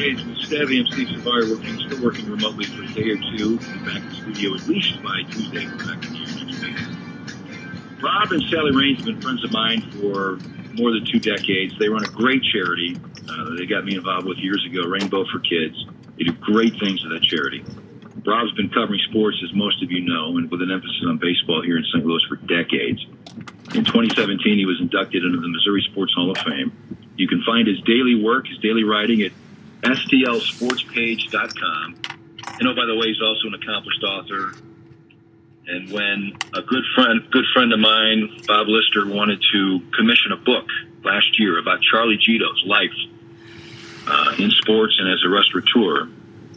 Middays with Stevie. I'm Steve Savard, still working remotely for a day or two. We'll be back in the studio at least by Tuesday. We're back in the air next week. Rob and Sally Raines have been friends of mine for more than 2 decades. They run a great charity they got me involved with years ago, Rainbow for Kids. They do great things with that charity. Rob's been covering sports, as most of you know, and with an emphasis on baseball here in St. Louis for decades. In 2017, he was inducted into the Missouri Sports Hall of Fame. You can find his daily work, his daily writing at stlsportspage.com. And oh, by the way, he's also an accomplished author. And when a good friend of mine, Bob Lister, wanted to commission a book last year about Charlie Gito's life in sports and as a restaurateur,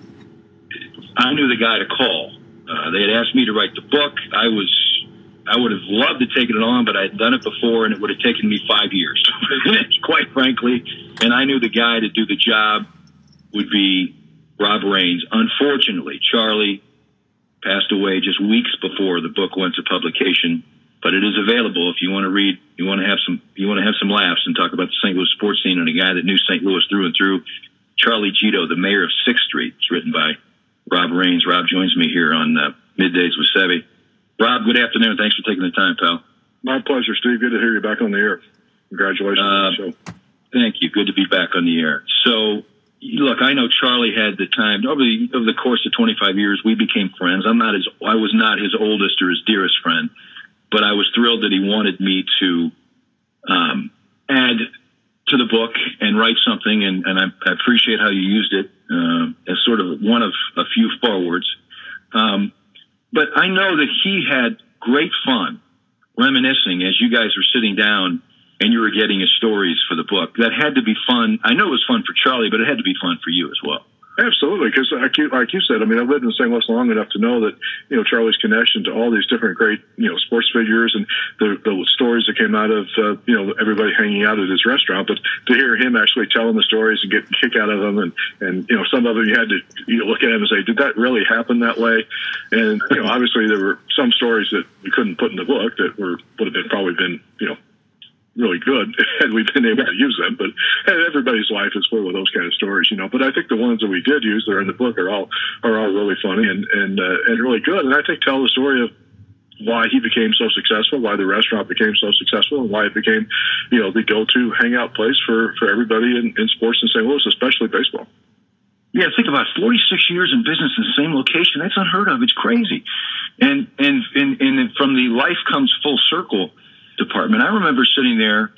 I knew the guy to call. They had asked me to write the book. I would have loved to take it on, but I had done it before, and it would have taken me 5 years, quite frankly. And I knew the guy to do the job would be Rob Raines. Unfortunately, Charlie passed away just weeks before the book went to publication, but it is available if you want to read. You want to have some laughs and talk about the St. Louis sports scene and a guy that knew St. Louis through and through. Charlie Gito, the mayor of 6th Street. It's written by Rob Raines. Rob joins me here on Middays with Sevy. Rob, good afternoon. Thanks for taking the time, pal. My pleasure, Steve. Good to hear you back on the air. Congratulations on the show. Thank you. Good to be back on the air. So, look, I know Charlie had the time. Over the course of 25 years, we became friends. I was not his oldest or his dearest friend, but I was thrilled that he wanted me to add to the book and write something, and I appreciate how you used it as sort of one of a few forwards. But I know that he had great fun reminiscing as you guys were sitting down and you were getting his stories for the book. That had to be fun. I know it was fun for Charlie, but it had to be fun for you as well. Absolutely, because like you said, I mean, I've lived in St. Louis long enough to know that, Charlie's connection to all these different great, sports figures and the stories that came out of, everybody hanging out at his restaurant. But to hear him actually telling the stories and get a kick out of them, and some of them you had to look at him and say, did that really happen that way? And, obviously there were some stories that we couldn't put in the book that would have probably been really good had we been able to use them, but everybody's life is full of those kind of stories, but I think the ones that we did use that are in the book are all really funny and really good. And I think tell the story of why he became so successful, why the restaurant became so successful, and why it became, the go-to hangout place for everybody in sports in St. Louis, especially baseball. Yeah, think about 46 years in business in the same location. That's unheard of. It's crazy. And from the life comes full circle department. I remember sitting there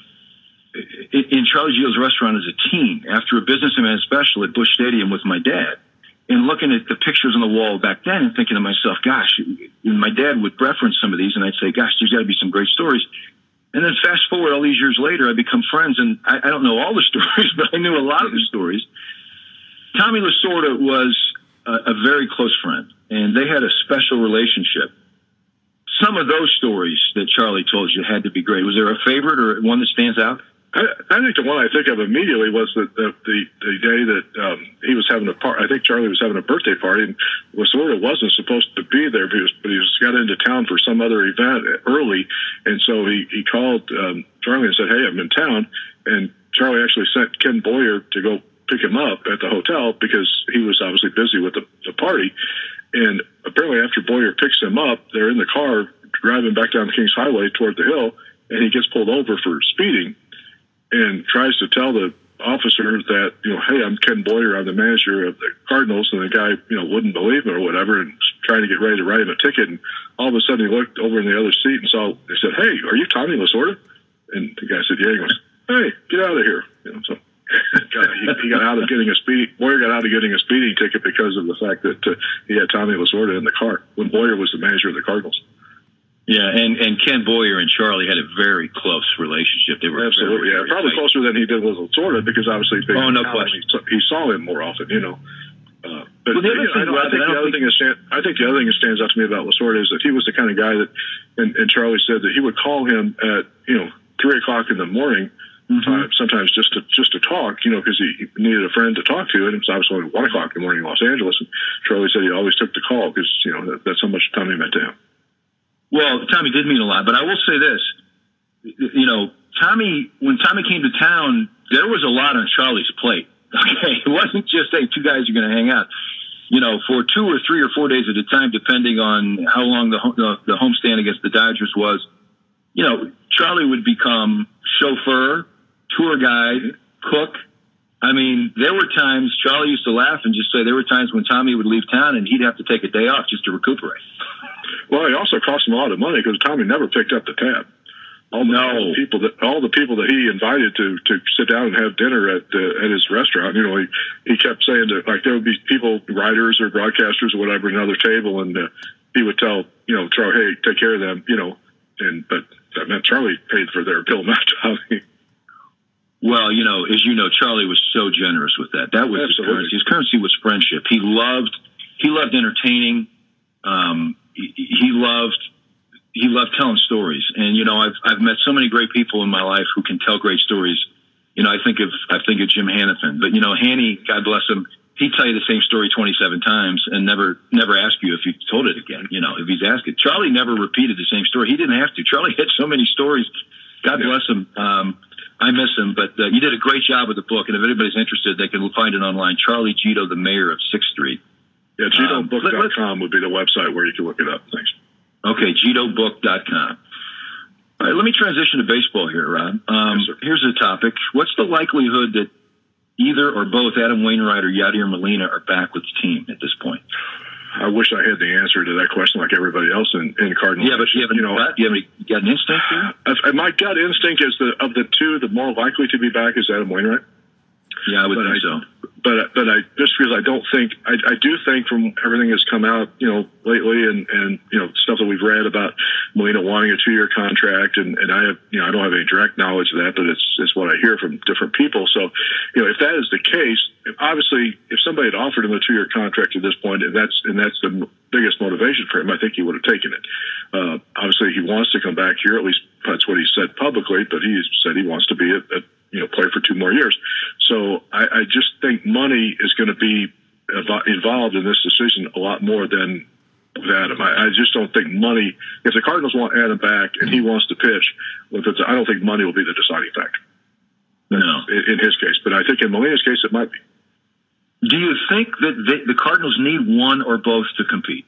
in Charlie Gito's restaurant as a teen after a business event special at Busch Stadium with my dad and looking at the pictures on the wall back then and thinking to myself, gosh, my dad would reference some of these and I'd say, gosh, there's got to be some great stories. And then fast forward all these years later, I become friends, and I don't know all the stories, but I knew a lot of the stories. Tommy Lasorda was a very close friend, and they had a special relationship. Some of those stories that Charlie told you had to be great. Was there a favorite or one that stands out? I think the one I think of immediately was the day that he was having a party. I think Charlie was having a birthday party, and Lasorda wasn't supposed to be there, but he got into town for some other event early, and so he called Charlie and said, "Hey, I'm in town," and Charlie actually sent Ken Boyer to go pick him up at the hotel because he was obviously busy with the party. And apparently after Boyer picks him up, they're in the car driving back down the Kings Highway toward the hill, and he gets pulled over for speeding and tries to tell the officer that, hey, I'm Ken Boyer, I'm the manager of the Cardinals, and the guy, wouldn't believe him or whatever, and trying to get ready to write him a ticket. And all of a sudden he looked over in the other seat and they said, "Hey, are you Tommy Lasorda?" And the guy said, "Yeah." He goes, "Hey, get out of here." So he got out of getting a speeding ticket because of the fact that he had Tommy Lasorda in the car when Boyer was the manager of the Cardinals. Yeah, and Ken Boyer and Charlie had a very close relationship. They were absolutely, very probably tight. Closer than he did with Lasorda because obviously no question. He saw him more often, But well, the other thing that stands out to me about Lasorda is that he was the kind of guy that, and Charlie said that he would call him at 3:00 in the morning. Mm-hmm. Sometimes just to talk, because he needed a friend to talk to, and it was obviously 1:00 in the morning in Los Angeles. And Charlie said he always took the call because that's how much Tommy meant to him. Well, Tommy did mean a lot, but I will say this: Tommy, when Tommy came to town, there was a lot on Charlie's plate. Okay, it wasn't just, hey, two guys are going to hang out. For 2 or 3 or 4 days at a time, depending on how long the homestand against the Dodgers was. Charlie would become chauffeur, tour guide, cook. I mean, there were times Charlie used to laugh and just say there were times when Tommy would leave town and he'd have to take a day off just to recuperate. Well, it also cost him a lot of money because Tommy never picked up the tab. All the people that he invited to sit down and have dinner at his restaurant, he kept saying that, like, there would be people, writers or broadcasters or whatever, at another table, and he would tell Charlie, hey, take care of them, but that meant Charlie paid for their bill, not Tommy. Well, as you know, Charlie was so generous with that. That was his currency. His currency was friendship. He loved entertaining. He loved telling stories. And, I've met so many great people in my life who can tell great stories. I think of Jim Hanifin, but Hanny, God bless him, he'd tell you the same story 27 times and never ask you if you told it again, if he's asked it. Charlie never repeated the same story. He didn't have to. Charlie had so many stories. God bless him. I miss him, but you did a great job with the book. And if anybody's interested, they can find it online. Charlie Gito, the mayor of 6th Street. Yeah, GitoBook.com would be the website where you can look it up. Thanks. Okay, GitoBook.com. All right, let me transition to baseball here, Rob. Yes, here's a topic. What's the likelihood that either or both Adam Wainwright or Yadier Molina are back with the team at this point? I wish I had the answer to that question like everybody else in Cardinals. Yeah, but you got an instinct here? My gut instinct is that of the two, the more likely to be back is Adam Wainwright. Yeah, I would think so. But I just feel I do think from everything that's come out, lately and stuff that we've read about Molina wanting a 2-year contract, and I have, I don't have any direct knowledge of that, but it's what I hear from different people. So, if that is the case, obviously, if somebody had offered him a 2-year contract at this point, and that's the biggest motivation for him, I think he would have taken it. Obviously, he wants to come back here. At least that's what he said publicly. But he said he wants to be play for 2 more years. So I just think money is going to be involved in this decision a lot more than with Adam. I just don't think money. If the Cardinals want Adam back and he wants to pitch, I don't think money will be the deciding factor. No, in his case, but I think in Molina's case it might be. Do you think that the Cardinals need one or both to compete?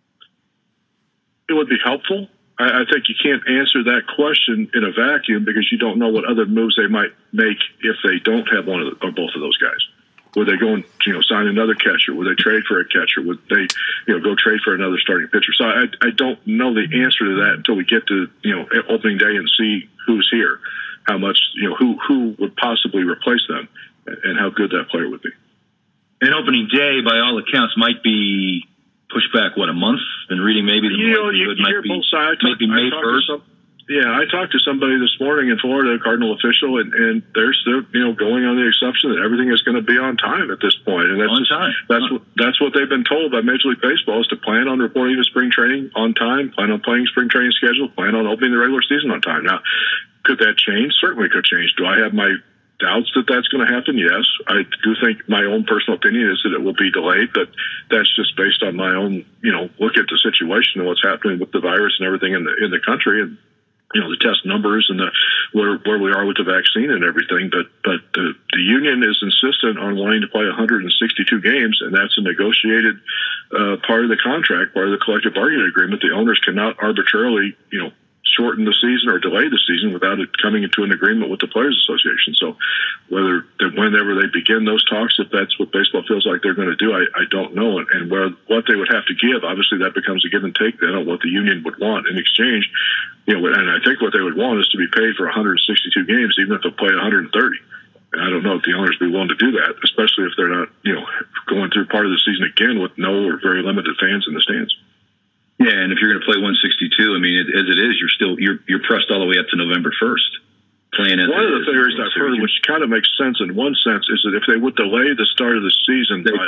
It would be helpful. I think you can't answer that question in a vacuum because you don't know what other moves they might make if they don't have one or both of those guys. Would they go and sign another catcher? Would they trade for a catcher? Would they go trade for another starting pitcher? So I don't know the answer to that until we get to opening day and see who's here, how much who would possibly replace them, and how good that player would be. And opening day, by all accounts, might be pushed back a month. And reading maybe the likelihood might be May 1st. I talked to somebody this morning in Florida, a Cardinal official, and they're still going on the assumption that everything is going to be on time at this point. And that's what they've been told by Major League Baseball is to plan on reporting to spring training on time, plan on playing spring training schedule, plan on opening the regular season on time. Now, could that change? Certainly could change. Do I have my doubts that that's going to happen? Yes. I do think my own personal opinion is that it will be delayed, but that's just based on my own, look at the situation and what's happening with the virus and everything in the country, and the test numbers and where we are with the vaccine and everything. But the union is insistent on wanting to play 162 games, and that's a negotiated part of the contract, part of the collective bargaining agreement. The owners cannot arbitrarily, shorten the season or delay the season without it coming into an agreement with the Players Association. So whenever they begin those talks, if that's what baseball feels like they're going to do, I don't know. And what they would have to give, obviously that becomes a give and take then on what the union would want in exchange. And I think what they would want is to be paid for 162 games, even if they play 130. And I don't know if the owners would be willing to do that, especially if they're not, going through part of the season again with no or very limited fans in the stands. Yeah, and if you're going to play 162, I mean, as it is, you're pressed all the way up to November 1st. One of the theories I've heard, which kind of makes sense in one sense, is that if they would delay the start of the season, they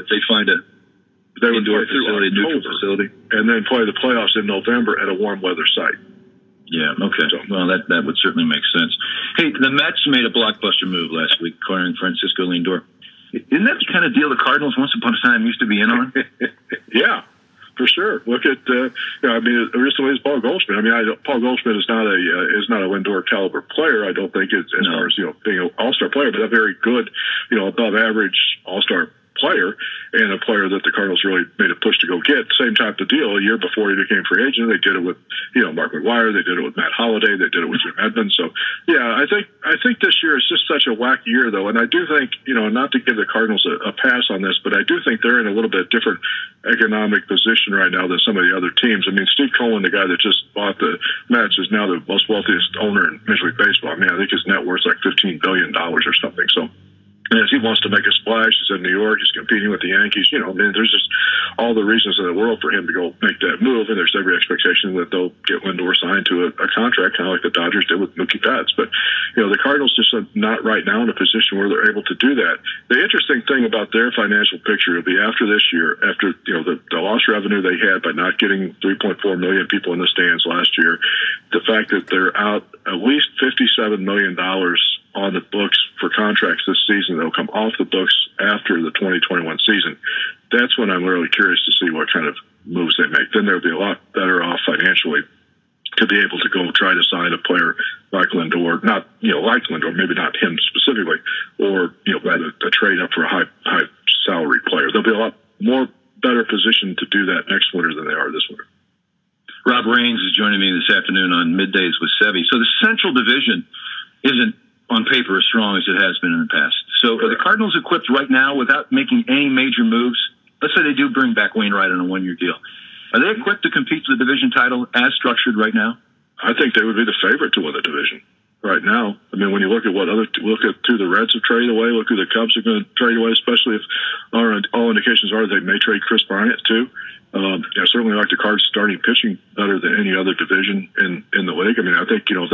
would do it through a neutral facility, and then play the playoffs in November at a warm weather site. Yeah, okay. Well, that would certainly make sense. Hey, the Mets made a blockbuster move last week, acquiring Francisco Lindor. Isn't that the kind of deal the Cardinals once upon a time used to be in on? Yeah. For sure. Look at, recently it's Paul Goldschmidt. I mean, Paul Goldschmidt is not a Lindor caliber player. I don't think it's as far as, being an all-star player, but a very good, above average all-star player, and a player that the Cardinals really made a push to go get. Same type of deal. A year before he became free agent, they did it with, Mark McGwire. They did it with Matt Holliday. They did it with Jim Edmonds. So, yeah, I think this year is just such a whack year, though. And I do think, not to give the Cardinals a pass on this, but I do think they're in a little bit different economic position right now than some of the other teams. I mean, Steve Cohen, the guy that just bought the Mets, is now the most wealthiest owner in Major League Baseball. I mean, I think his net worth is like $15 billion or something. So, and if he wants to make a splash, he's in New York, he's competing with the Yankees, there's just all the reasons in the world for him to go make that move, and there's every expectation that they'll get Lindor signed to a contract, kind of like the Dodgers did with Mookie Betts. But, the Cardinals just are not right now in a position where they're able to do that. The interesting thing about their financial picture will be after this year, after, the lost revenue they had by not getting 3.4 million people in the stands last year, the fact that they're out at least $57 million on the books for contracts this season. They'll come off the books after the 2021 season. That's when I'm really curious to see what kind of moves they make. Then they'll be a lot better off financially to be able to go try to sign a player like Lindor, not, like Lindor, maybe not him specifically, or, rather a trade up for a high salary player. They'll be a lot more better positioned to do that next winter than they are this winter. Rob Raines is joining me this afternoon on Middays with Sevy. So the Central Division isn't on paper as strong as it has been in the past. So are the Cardinals equipped right now without making any major moves? Let's say they do bring back Wainwright on a one-year deal. Are they equipped to compete for the division title as structured right now? I think they would be the favorite to win the division right now. I mean, when you look at look at who the Reds have traded away, look who the Cubs are going to trade away, especially if all indications are they may trade Chris Bryant too. I certainly like the Cards starting pitching better than any other division in the league. I mean, I think they'll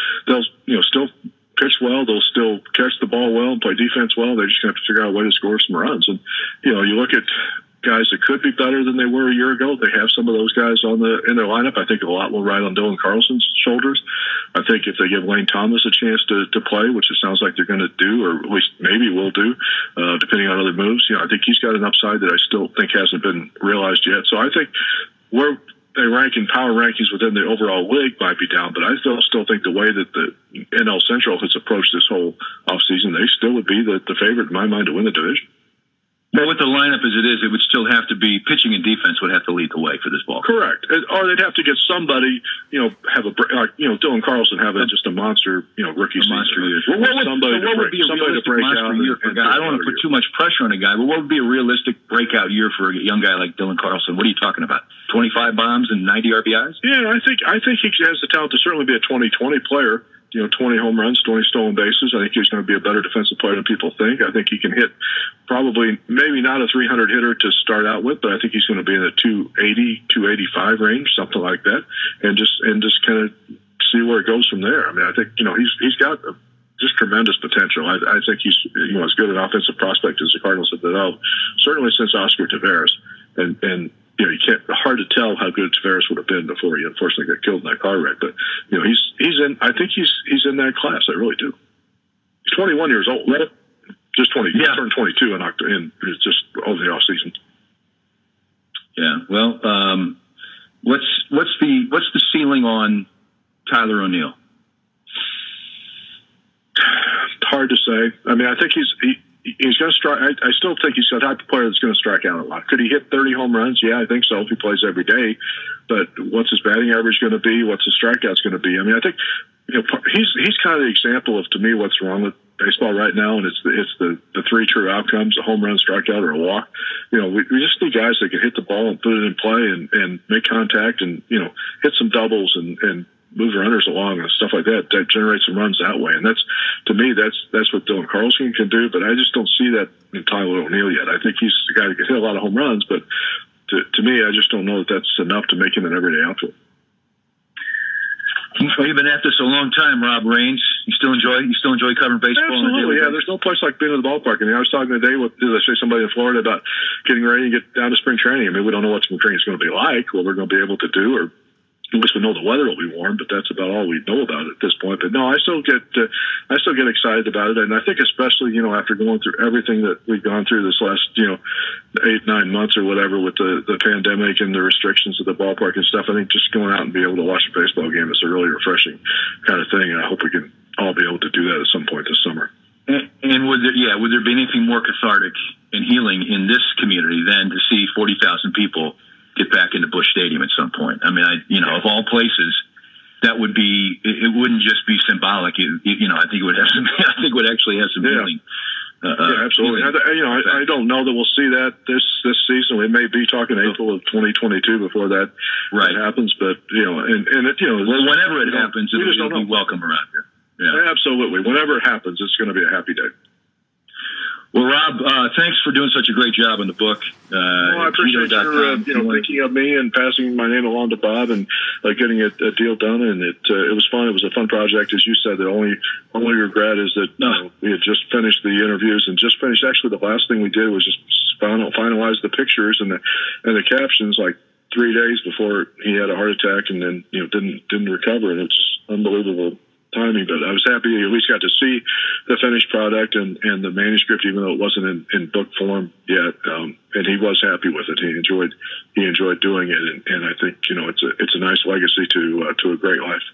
still pitch well, they'll still catch the ball well and play defense well. They're just going to have to figure out a way to score some runs. And you look at guys that could be better than they were a year ago. They have some of those guys in their lineup. I think a lot will ride on Dylan Carlson's shoulders. I think if they give Lane Thomas a chance to play, which it sounds like they're going to do, or at least maybe will do, depending on other moves, I think he's got an upside that I still think hasn't been realized yet. So I think where they rank in power rankings within the overall league might be down, but I still think the way that the NL Central has approached this whole offseason, they still would be the favorite in my mind to win the division. Well, with the lineup as it is, it would still have to be pitching and defense would have to lead the way for this ball. Correct. Or they'd have to get somebody, have Dylan Carlson have just a monster, rookie season. What would be a realistic monster year for a guy? I don't want to put too much pressure on a guy, but what would be a realistic breakout year for a young guy like Dylan Carlson? What are you talking about? 25 bombs and 90 RBIs? Yeah, I think he has the talent to certainly be a 2020 player. 20 home runs, 20 stolen bases. I think he's going to be a better defensive player than people think. I think he can hit probably maybe not a 300 hitter to start out with, but I think he's going to be in the 280, 285 range, something like that, and just kind of see where it goes from there. I mean, I think he's got just tremendous potential. I think he's as good an offensive prospect as the Cardinals have developed, certainly since Oscar Taveras, and you can't. Hard to tell how good Taveras would have been before he unfortunately got killed in that car wreck. But he's in. I think he's in that class. I really do. He's 21 years old. Just 20. Yeah. He turned 22 in just over the off season. Yeah. Well, what's the ceiling on Tyler O'Neill? Hard to say. I mean, I think he's going to strike. I still think he's the type of player that's going to strike out a lot. Could he hit 30 home runs? Yeah, I think so if he plays every day. But what's his batting average going to be? What's his strikeouts going to be? I mean, I think he's kind of the example of, to me, what's wrong with baseball right now, and it's the three true outcomes: a home run, strikeout, or a walk. We just need guys that can hit the ball and put it in play and make contact and hit some doubles and move runners along and stuff like that generate some runs that way. And that's, to me, that's what Dylan Carlson can do. But I just don't see that in Tyler O'Neill yet. I think he's the guy that can hit a lot of home runs, but to me, I just don't know that that's enough to make him an everyday outfielder. Well, you've been at this a long time, Rob Raines. You still enjoy covering baseball? Absolutely, yeah. There's no place like being in the ballpark. I mean, I was talking today with, somebody in Florida about getting ready to get down to spring training. I mean, we don't know what spring training is going to be like, what we're going to be able to do, or at least we know the weather will be warm, but that's about all we know about it at this point. But no, I still get excited about it, and I think especially after going through everything that we've gone through this last 8-9 months or whatever with the pandemic and the restrictions of the ballpark and stuff. I think just going out and be able to watch a baseball game is a really refreshing kind of thing, and I hope we can all be able to do that at some point this summer. And would there be anything more cathartic and healing in this community than to see 40,000 people get back into Busch Stadium at some point? I mean, of all places, that would be. It wouldn't just be symbolic. I think it would have some. I think it would actually have some healing. Yeah, absolutely. I don't know that we'll see that this season. We may be talking April of 2022 before that happens. But whenever it happens, it'll be welcome around here. Yeah, absolutely. Whenever it happens, it's going to be a happy day. Well, Rob, thanks for doing such a great job in the book. I appreciate your thinking of me and passing my name along to Bob and getting a deal done. And it was fun. It was a fun project, as you said. The only regret is that we had just finished the interviews and just finished. Actually, the last thing we did was just finalize the pictures and the captions 3 days before he had a heart attack and then didn't recover. And it's unbelievable timing, but I was happy you at least got to see the finished product and the manuscript, even though it wasn't in book form yet. And he was happy with it. He enjoyed doing it, and I think it's a nice legacy to a great life.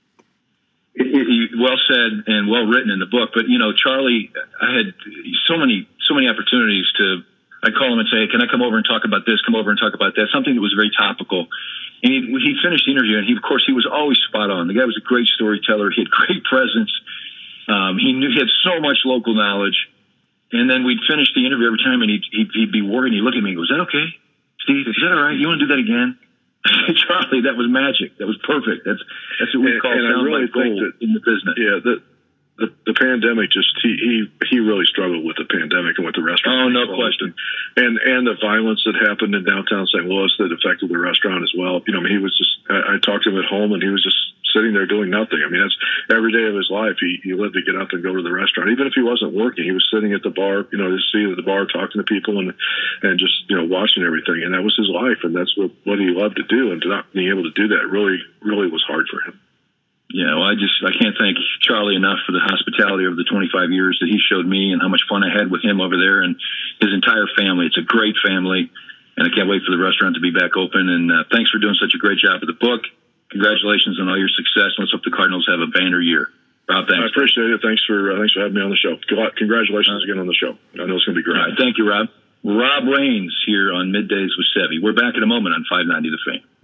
Well said and well written in the book. But Charlie, I had so many opportunities to. I'd call him and say, hey, can I come over and talk about this? Come over and talk about that. Something that was very topical. And he finished the interview, and he was always spot on. The guy was a great storyteller. He had great presence. He had so much local knowledge. And then we'd finish the interview every time, and he'd be worried. He'd look at me and go, is that okay, Steve? Is that all right? You want to do that again? Charlie, that was magic. That was perfect. That's what we call soundbite gold in the business. Yeah, the pandemic he really struggled with the pandemic and with the restaurant. Oh, no question. And the violence that happened in downtown St. Louis that affected the restaurant as well. He was just. I talked to him at home, and he was just sitting there doing nothing. I mean, that's every day of his life. He lived to get up and go to the restaurant, even if he wasn't working. He was sitting at the bar, just sitting at the bar, talking to people, and just watching everything. And that was his life, and that's what he loved to do. And to not being able to do that really, really was hard for him. Yeah, well, I can't thank Charlie enough for the hospitality over the 25 years that he showed me and how much fun I had with him over there and his entire family. It's a great family, and I can't wait for the restaurant to be back open. And thanks for doing such a great job with the book. Congratulations on all your success. Let's hope the Cardinals have a banner year. Rob, thanks. I appreciate it. Thanks for having me on the show. Congratulations again on the show. I know it's going to be great. All right, thank you, Rob. Rob Raines here on Middays with Sevy. We're back in a moment on 590 The Fan.